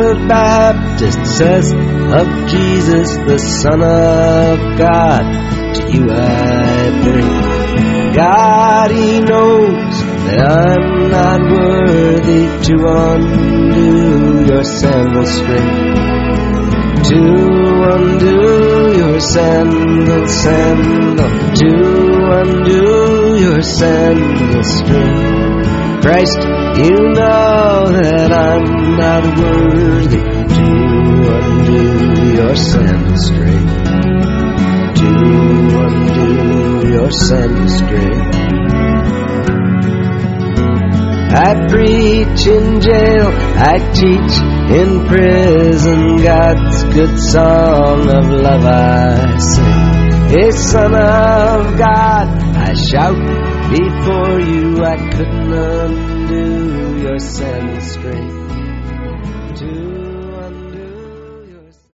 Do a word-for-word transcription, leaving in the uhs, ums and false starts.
Whitfield Baptist says of Jesus, the Son of God, to you I bring. God, He knows that I'm not worthy to undo your sandal string, to undo your sandal, sandal, to undo your sandal string. Christ, you know that I'm not worthy to undo your sandal string, to undo your sandal string. I preach in jail, I teach in prison, God's good song of love I sing. Hey, Son of God, I shout before you, I couldn't undo your sandal string.